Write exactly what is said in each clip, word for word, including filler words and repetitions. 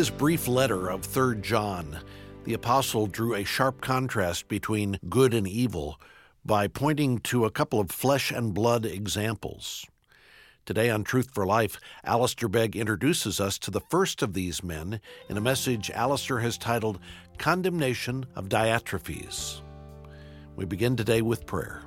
his brief letter of Third John, the apostle drew a sharp contrast between good and evil by pointing to a couple of flesh and blood examples. Today on Truth for Life, Alistair Begg introduces us to the first of these men in a message Alistair has titled Condemnation of Diotrephes. We begin today with prayer.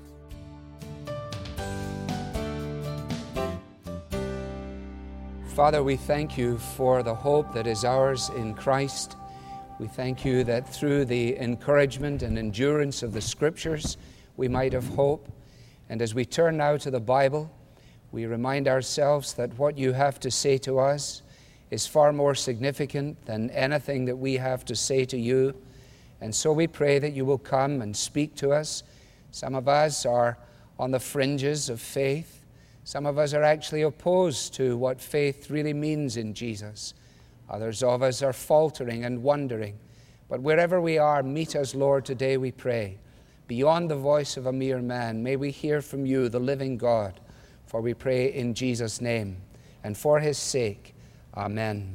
Father, we thank you for the hope that is ours in Christ. We thank you that through the encouragement and endurance of the Scriptures, we might have hope. And as we turn now to the Bible, we remind ourselves that what you have to say to us is far more significant than anything that we have to say to you. And so we pray that you will come and speak to us. Some of us are on the fringes of faith. Some of us are actually opposed to what faith really means in Jesus. Others of us are faltering and wondering. But wherever we are, meet us, Lord, today, we pray. Beyond the voice of a mere man, may we hear from you, the living God. For we pray in Jesus' name and for his sake. Amen.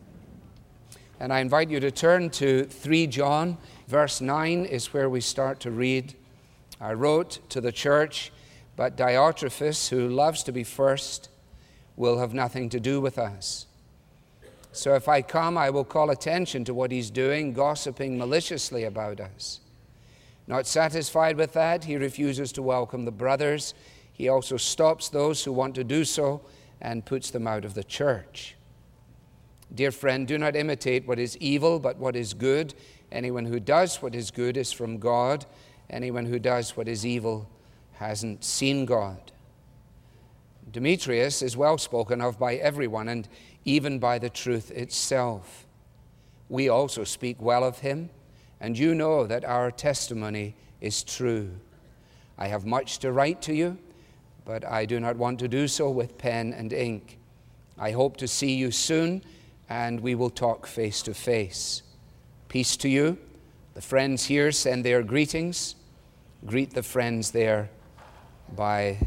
And I invite you to turn to Third John. Verse nine is where we start to read. I wrote to the church, but Diotrephes, who loves to be first, will have nothing to do with us. So if I come, I will call attention to what he's doing, gossiping maliciously about us. Not satisfied with that, he refuses to welcome the brothers. He also stops those who want to do so and puts them out of the church. Dear friend, do not imitate what is evil, but what is good. Anyone who does what is good is from God. Anyone who does what is evil hasn't seen God. Demetrius is well spoken of by everyone, and even by the truth itself. We also speak well of him, and you know that our testimony is true. I have much to write to you, but I do not want to do so with pen and ink. I hope to see you soon, and we will talk face to face. Peace to you. The friends here send their greetings. Greet the friends there by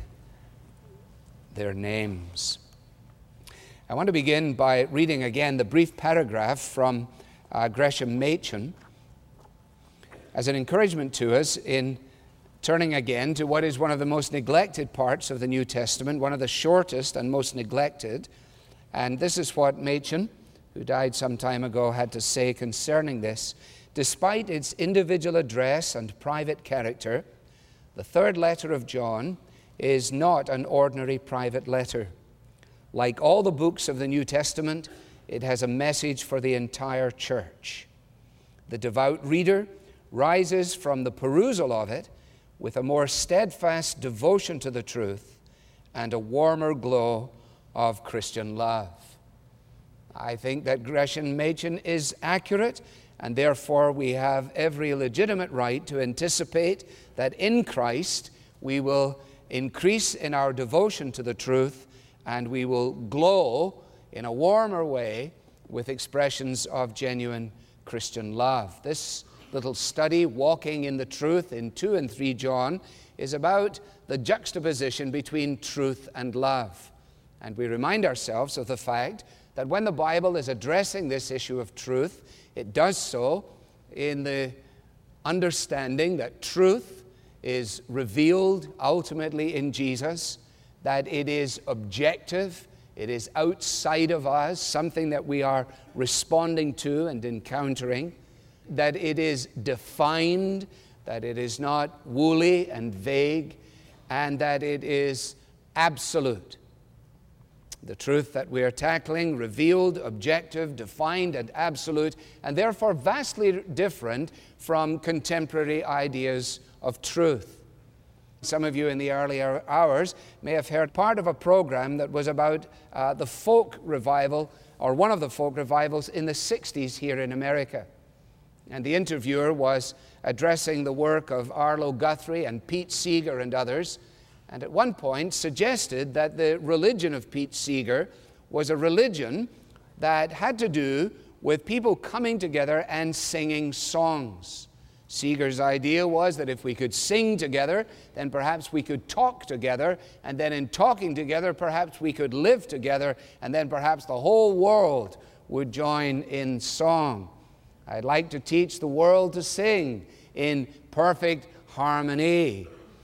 their names. I want to begin by reading again the brief paragraph from uh, Gresham Machen as an encouragement to us in turning again to what is one of the most neglected parts of the New Testament, one of the shortest and most neglected. And this is what Machen, who died some time ago, had to say concerning this. Despite its individual address and private character, the third letter of John is not an ordinary private letter. Like all the books of the New Testament, it has a message for the entire church. The devout reader rises from the perusal of it with a more steadfast devotion to the truth and a warmer glow of Christian love. I think that Gresham Machen is accurate, and therefore we have every legitimate right to anticipate that in Christ we will increase in our devotion to the truth, and we will glow in a warmer way with expressions of genuine Christian love. This little study, Walking in the Truth, in two and three John, is about the juxtaposition between truth and love. And we remind ourselves of the fact that when the Bible is addressing this issue of truth, it does so in the understanding that truth is revealed ultimately in Jesus, that it is objective, it is outside of us, something that we are responding to and encountering, that it is defined, that it is not woolly and vague, and that it is absolute. The truth that we are tackling, revealed, objective, defined, and absolute, and therefore vastly different from contemporary ideas of truth. Some of you in the earlier hours may have heard part of a program that was about uh, the folk revival, or one of the folk revivals in the sixties here in America. And the interviewer was addressing the work of Arlo Guthrie and Pete Seeger and others, and at one point suggested that the religion of Pete Seeger was a religion that had to do with people coming together and singing songs. Seeger's idea was that if we could sing together, then perhaps we could talk together, and then in talking together, perhaps we could live together, and then perhaps the whole world would join in song. I'd like to teach the world to sing in perfect harmony.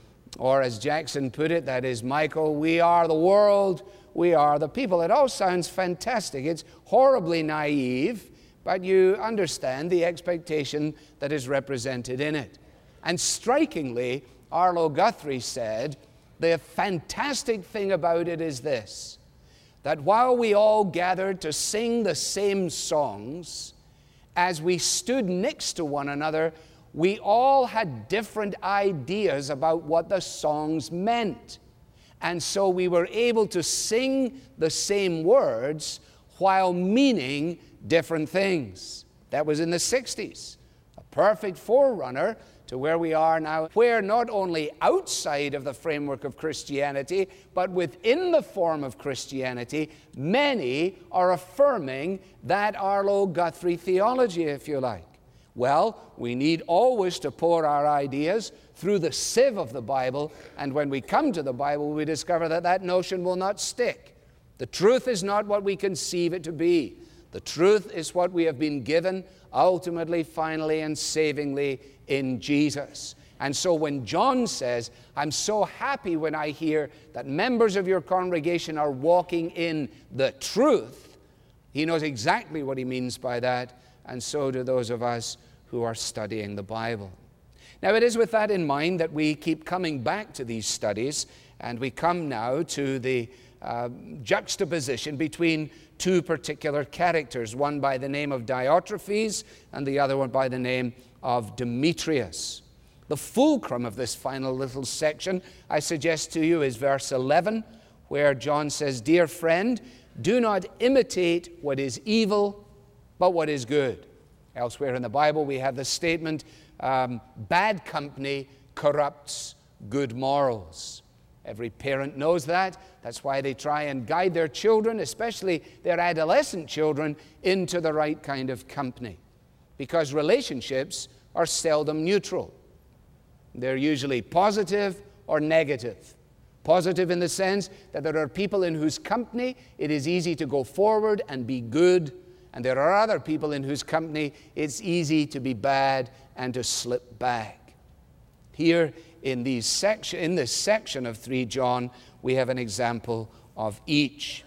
Or as Jackson put it, that is Michael, we are the world, we are the people. It all sounds fantastic. It's horribly naive, but you understand the expectation that is represented in it. And strikingly, Arlo Guthrie said, the fantastic thing about it is this, that while we all gathered to sing the same songs, as we stood next to one another, we all had different ideas about what the songs meant. And so we were able to sing the same words while meaning different things. That was in the sixties, a perfect forerunner to where we are now, where not only outside of the framework of Christianity, but within the form of Christianity, many are affirming that Arlo Guthrie theology, if you like. Well, we need always to pour our ideas through the sieve of the Bible, and when we come to the Bible, we discover that that notion will not stick. The truth is not what we conceive it to be. The truth is what we have been given ultimately, finally, and savingly in Jesus. And so when John says, I'm so happy when I hear that members of your congregation are walking in the truth, he knows exactly what he means by that, and so do those of us who are studying the Bible. Now, it is with that in mind that we keep coming back to these studies, and we come now to the uh, juxtaposition between two particular characters, one by the name of Diotrephes and the other one by the name of Demetrius. The fulcrum of this final little section, I suggest to you, is verse eleven, where John says, Dear friend, do not imitate what is evil, but what is good. Elsewhere in the Bible, we have the statement, um, bad company corrupts good morals. Every parent knows that. That's why they try and guide their children, especially their adolescent children, into the right kind of company. Because relationships are seldom neutral. They're usually positive or negative. Positive in the sense that there are people in whose company it is easy to go forward and be good, and there are other people in whose company it's easy to be bad and to slip back. Here in, these section, in this section of three John, we have an example of each.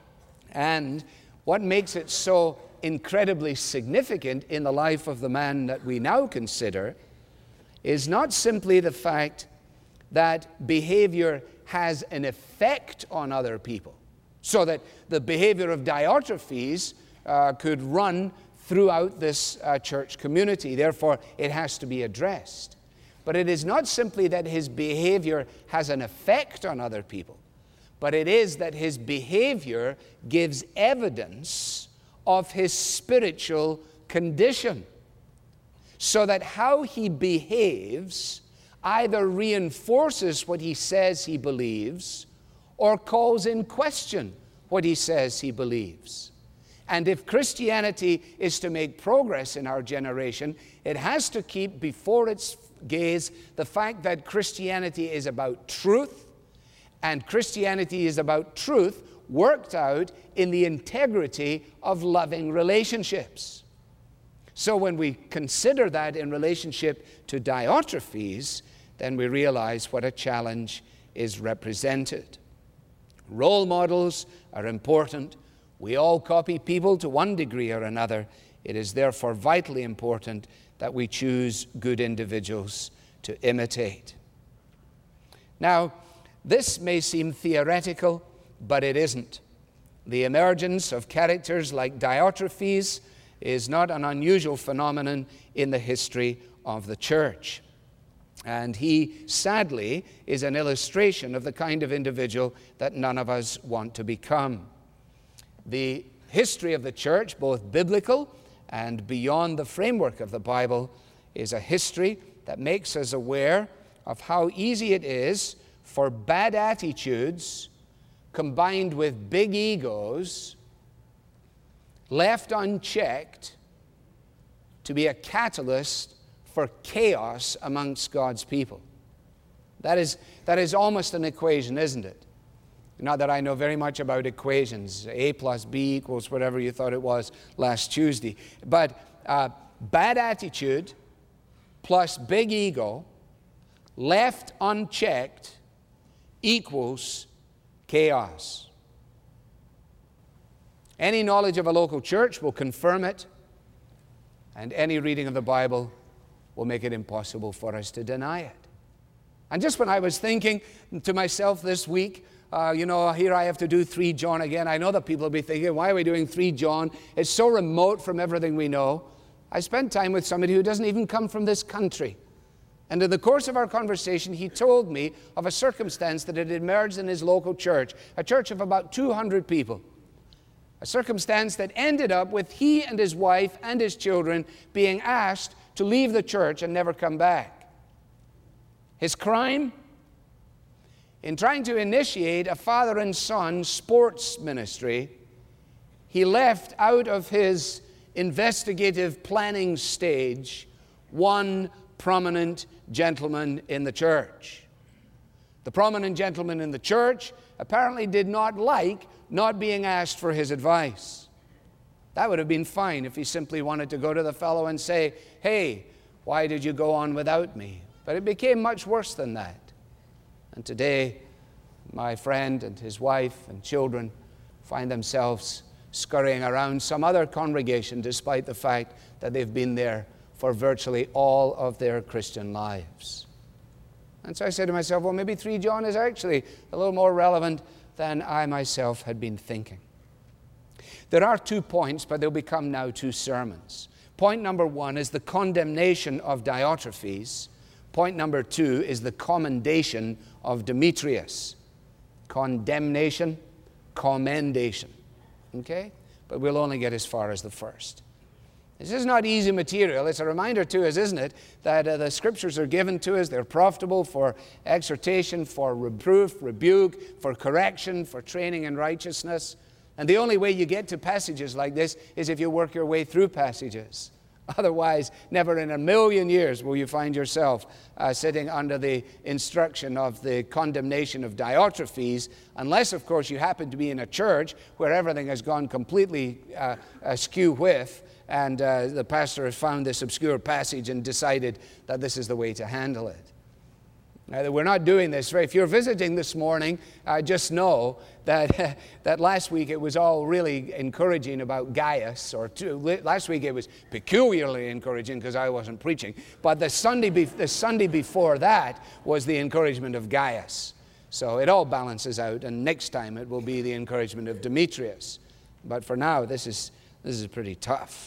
And what makes it so incredibly significant in the life of the man that we now consider is not simply the fact that behavior has an effect on other people, so that the behavior of Diotrephes uh, could run throughout this uh, church community. Therefore, it has to be addressed. But it is not simply that his behavior has an effect on other people, but it is that his behavior gives evidence of his spiritual condition, so that how he behaves either reinforces what he says he believes or calls in question what he says he believes. And if Christianity is to make progress in our generation, it has to keep before its gaze the fact that Christianity is about truth, and Christianity is about truth worked out in the integrity of loving relationships. So when we consider that in relationship to Diotrephes, then we realize what a challenge is represented. Role models are important. We all copy people to one degree or another. It is therefore vitally important that we choose good individuals to imitate. Now, this may seem theoretical, but it isn't. The emergence of characters like Diotrephes is not an unusual phenomenon in the history of the church. And he, sadly, is an illustration of the kind of individual that none of us want to become. The history of the church, both biblical and beyond the framework of the Bible, is a history that makes us aware of how easy it is for bad attitudes combined with big egos, left unchecked, to be a catalyst for chaos amongst God's people. That is, that is almost an equation, isn't it? Not that I know very much about equations. A plus B equals whatever you thought it was last Tuesday. But uh, bad attitude plus big ego left unchecked equals chaos. Any knowledge of a local church will confirm it, and any reading of the Bible will make it impossible for us to deny it. And just when I was thinking to myself this week, uh, you know, here I have to do three John again. I know that people will be thinking, why are we doing three John? It's so remote from everything we know. I spent time with somebody who doesn't even come from this country. And in the course of our conversation, he told me of a circumstance that had emerged in his local church, a church of about two hundred people. A circumstance that ended up with he and his wife and his children being asked to leave the church and never come back. His crime? In trying to initiate a father and son sports ministry, he left out of his investigative planning stage one prominent gentleman in the church. The prominent gentleman in the church apparently did not like not being asked for his advice. That would have been fine if he simply wanted to go to the fellow and say, hey, why did you go on without me? But it became much worse than that. And today, my friend and his wife and children find themselves scurrying around some other congregation despite the fact that they've been there for virtually all of their Christian lives. And so I said to myself, well, maybe three John is actually a little more relevant than I myself had been thinking. There are two points, but they'll become now two sermons. Point number one is the condemnation of Diotrephes. Point number two is the commendation of Demetrius. Condemnation, commendation. Okay? But we'll only get as far as the first. This is not easy material. It's a reminder to us, isn't it, that uh, the Scriptures are given to us. They're profitable for exhortation, for reproof, rebuke, for correction, for training in righteousness. And the only way you get to passages like this is if you work your way through passages. Otherwise, never in a million years will you find yourself uh, sitting under the instruction of the condemnation of Diotrephes, unless, of course, you happen to be in a church where everything has gone completely uh, askew with, and uh, the pastor has found this obscure passage and decided that this is the way to handle it. Now, we're not doing this. Right? If you're visiting this morning, uh, just know that that last week it was all really encouraging about Gaius, or two, last week it was peculiarly encouraging because I wasn't preaching. But the Sunday, be, the Sunday before that was the encouragement of Gaius. So it all balances out, and next time it will be the encouragement of Demetrius. But for now, this is this is pretty tough.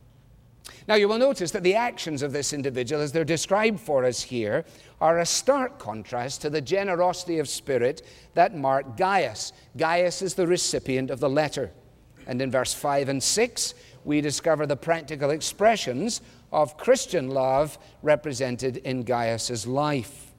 Now, you will notice that the actions of this individual, as they're described for us here, are a stark contrast to the generosity of spirit that marked Gaius. Gaius is the recipient of the letter. And in verse five and six, we discover the practical expressions of Christian love represented in Gaius's life.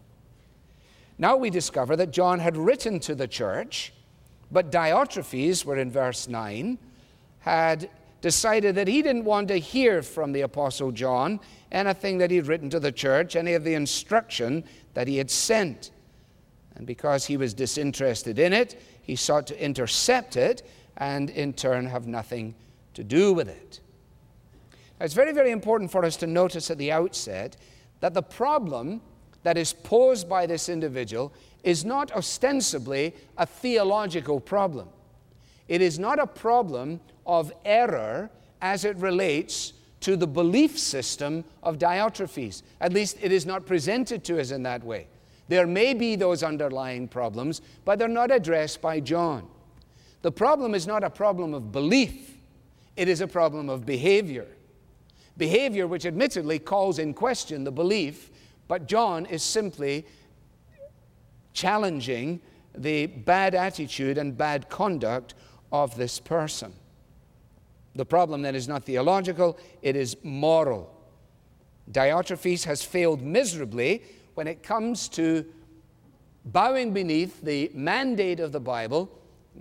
Now we discover that John had written to the church, but Diotrephes, we're in verse nine, had decided that he didn't want to hear from the Apostle John anything that he'd written to the church, any of the instruction that he had sent. And because he was disinterested in it, he sought to intercept it and in turn have nothing to do with it. Now, it's very, very important for us to notice at the outset that the problem that is posed by this individual is not ostensibly a theological problem. It is not a problem of error as it relates to the belief system of Diotrephes. At least it is not presented to us in that way. There may be those underlying problems, but they're not addressed by John. The problem is not a problem of belief. It is a problem of behavior. Behavior which admittedly calls in question the belief, but John is simply challenging the bad attitude and bad conduct of this person. The problem then is not theological, it is moral. Diotrephes has failed miserably when it comes to bowing beneath the mandate of the Bible,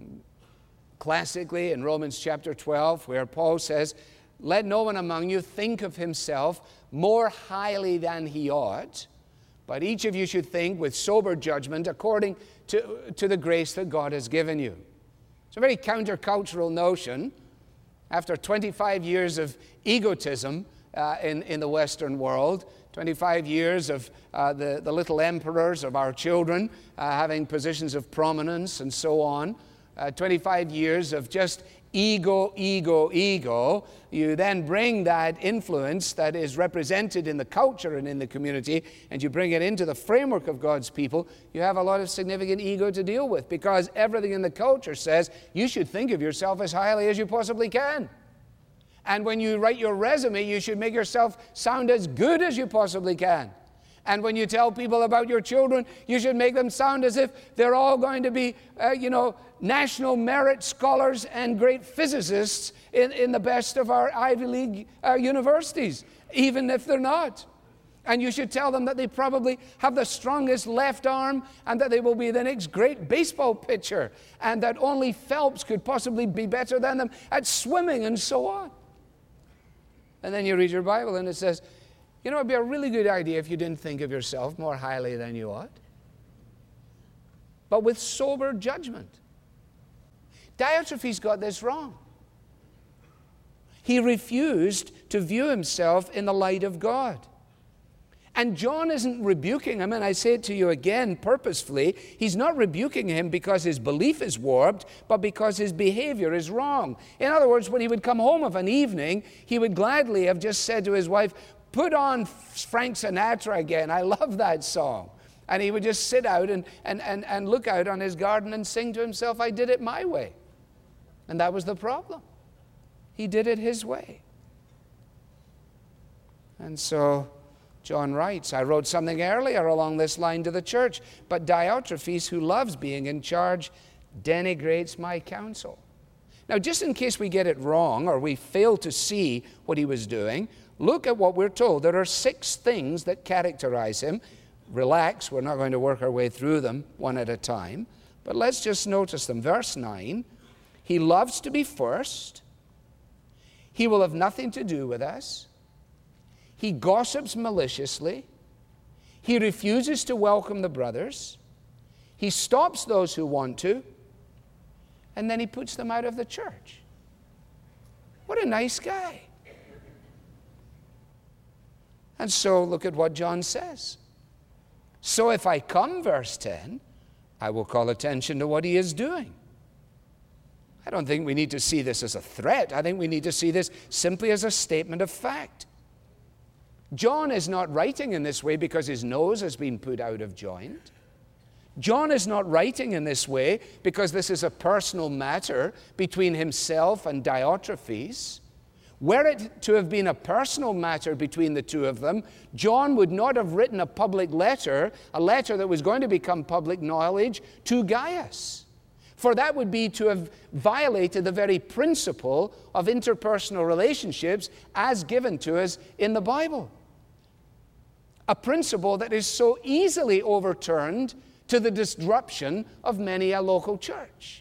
classically in Romans chapter twelve, where Paul says, "Let no one among you think of himself more highly than he ought, But each of you should think with sober judgment according to, to the grace that God has given you. It's a very countercultural notion. After twenty-five years of egotism uh, in, in the Western world, twenty-five years of uh, the, the little emperors of our children uh, having positions of prominence and so on, uh, twenty-five years of just ego, ego, ego, you then bring that influence that is represented in the culture and in the community, and you bring it into the framework of God's people, you have a lot of significant ego to deal with, because everything in the culture says you should think of yourself as highly as you possibly can. And when you write your resume, you should make yourself sound as good as you possibly can. And when you tell people about your children, you should make them sound as if they're all going to be, uh, you know, national merit scholars and great physicists in, in the best of our Ivy League uh, universities, even if they're not. And you should tell them that they probably have the strongest left arm and that they will be the next great baseball pitcher and that only Phelps could possibly be better than them at swimming and so on. And then you read your Bible and it says, you know, it would be a really good idea if you didn't think of yourself more highly than you ought, but with sober judgment. Diotrephes got this wrong. He refused to view himself in the light of God. And John isn't rebuking him, and I say it to you again purposefully. He's not rebuking him because his belief is warped, but because his behavior is wrong. In other words, when he would come home of an evening, he would gladly have just said to his wife, "Put on Frank Sinatra again. I love that song." And he would just sit out and, and, and, and look out on his garden and sing to himself, "I did it my way." And that was the problem. He did it his way. And so John writes, I wrote something earlier along this line to the church, but Diotrephes, who loves being in charge, denigrates my counsel. Now, just in case we get it wrong or we fail to see what he was doing, look at what we're told. There are six things that characterize him. Relax, we're not going to work our way through them one at a time, but let's just notice them. Verse nine, he loves to be first. He will have nothing to do with us. He gossips maliciously. He refuses to welcome the brothers. He stops those who want to, and then he puts them out of the church. What a nice guy. And so look at what John says. So if I come, verse ten, I will call attention to what he is doing. I don't think we need to see this as a threat. I think we need to see this simply as a statement of fact. John is not writing in this way because his nose has been put out of joint. John is not writing in this way because this is a personal matter between himself and Diotrephes. Were it to have been a personal matter between the two of them, John would not have written a public letter, a letter that was going to become public knowledge, to Gaius. For that would be to have violated the very principle of interpersonal relationships as given to us in the Bible. A principle that is so easily overturned to the disruption of many a local church.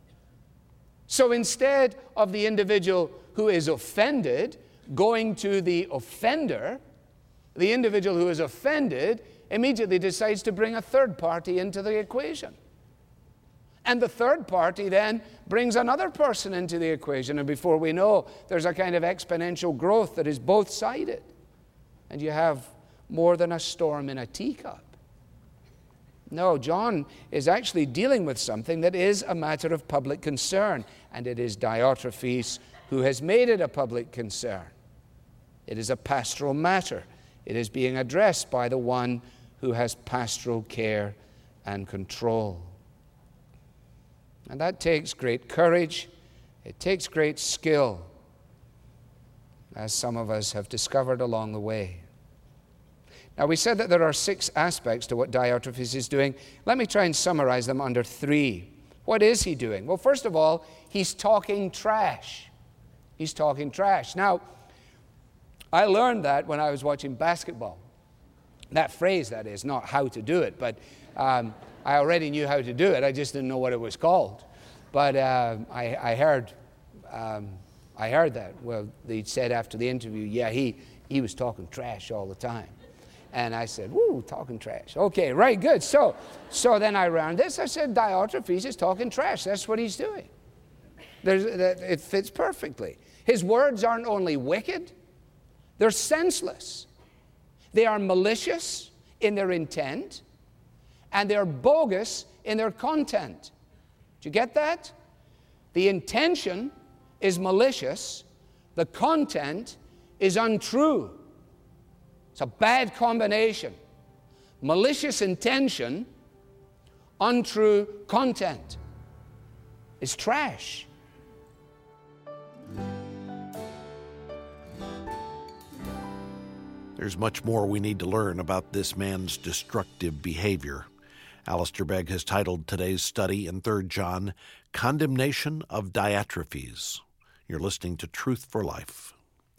So instead of the individual who is offended going to the offender, the individual who is offended immediately decides to bring a third party into the equation. And the third party then brings another person into the equation, and before we know, there's a kind of exponential growth that is both-sided. And you have more than a storm in a teacup. No, John is actually dealing with something that is a matter of public concern, and it is Diotrephes who has made it a public concern. It is a pastoral matter. It is being addressed by the one who has pastoral care and control. And that takes great courage. It takes great skill, as some of us have discovered along the way. Now, we said that there are six aspects to what Diotrephes is doing. Let me try and summarize them under three. What is he doing? Well, first of all, he's talking trash. He's talking trash. Now, I learned that when I was watching basketball. That phrase, that is, not how to do it, but um, I already knew how to do it. I just didn't know what it was called. But uh, I, I heard, um, I heard that. Well, they said after the interview, yeah, he he was talking trash all the time. And I said, woo, talking trash. Okay, right, good. So, so then I ran this. I said, Diotrephes is talking trash. That's what he's doing. There's, that, it fits perfectly. His words aren't only wicked, they're senseless. They are malicious in their intent, and they're bogus in their content. Did you get that? The intention is malicious. The content is untrue. It's a bad combination. Malicious intention, untrue content. It's trash. There's much more we need to learn about this man's destructive behavior. Alistair Begg has titled today's study in Third John, Condemnation of Diotrephes. You're listening to Truth for Life.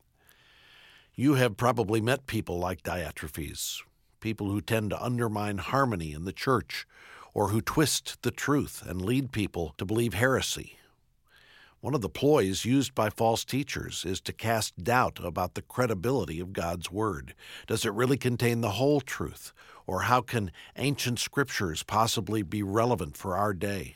You have probably met people like Diotrephes, people who tend to undermine harmony in the church, or who twist the truth and lead people to believe heresy. One of the ploys used by false teachers is to cast doubt about the credibility of God's Word. Does it really contain the whole truth? Or how can ancient scriptures possibly be relevant for our day?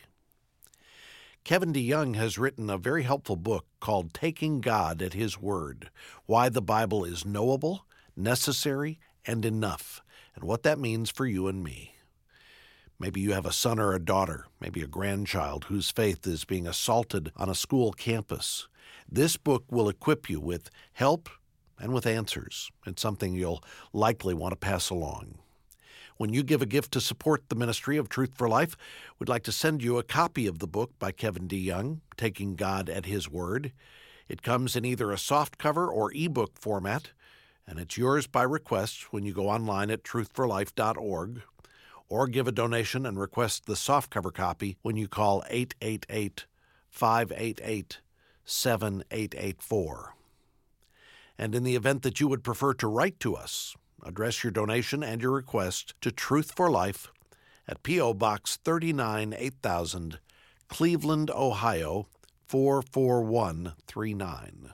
Kevin DeYoung has written a very helpful book called Taking God at His Word, Why the Bible is Knowable, Necessary, and Enough, and what that means for you and me. Maybe you have a son or a daughter, maybe a grandchild whose faith is being assaulted on a school campus. This book will equip you with help and with answers. It's something you'll likely want to pass along. When you give a gift to support the ministry of Truth for Life, we'd like to send you a copy of the book by Kevin DeYoung, Taking God at His Word. It comes in either a softcover or ebook format, and it's yours by request when you go online at truth for life dot org. Or give a donation and request the softcover copy when you call eight eight eight, five eight eight, seven eight eight four. And in the event that you would prefer to write to us, address your donation and your request to Truth for Life at P O. Box thirty-nine, eight thousand, Cleveland, Ohio, four four one three nine.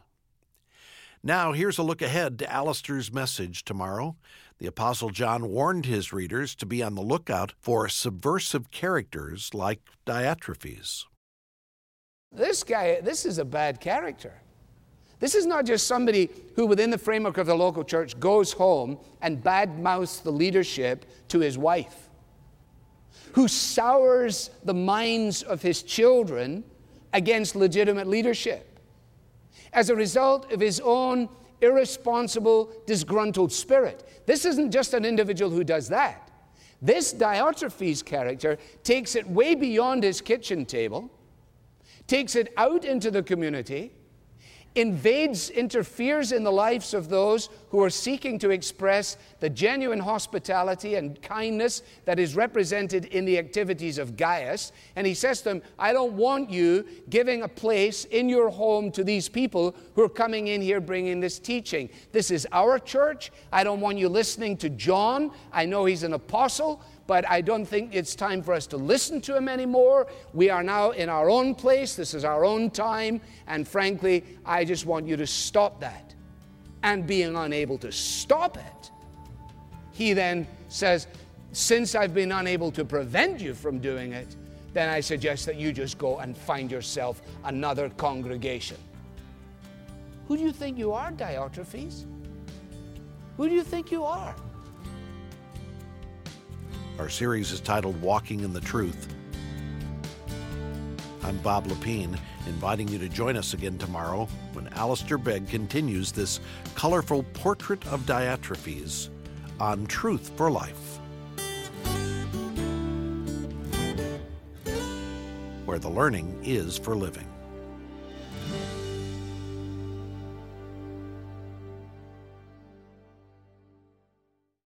Now, here's a look ahead to Alistair's message tomorrow. The Apostle John warned his readers to be on the lookout for subversive characters like Diotrephes. This guy, this is a bad character. This is not just somebody who, within the framework of the local church, goes home and badmouths the leadership to his wife, who sours the minds of his children against legitimate leadership as a result of his own irresponsible, disgruntled spirit. This isn't just an individual who does that. This Diotrephes character takes it way beyond his kitchen table, takes it out into the community, invades, interferes in the lives of those who are seeking to express the genuine hospitality and kindness that is represented in the activities of Gaius. And he says to them, I don't want you giving a place in your home to these people who are coming in here bringing this teaching. This is our church. I don't want you listening to John. I know he's an apostle, but I don't think it's time for us to listen to him anymore. We are now in our own place. This is our own time. And frankly, I just want you to stop that. And being unable to stop it, he then says, since I've been unable to prevent you from doing it, then I suggest that you just go and find yourself another congregation. Who do you think you are, Diotrephes? Who do you think you are? Our series is titled Walking in the Truth. I'm Bob Lepine, inviting you to join us again tomorrow when Alistair Begg continues this colorful portrait of Diotrephes on Truth for Life, where the learning is for living.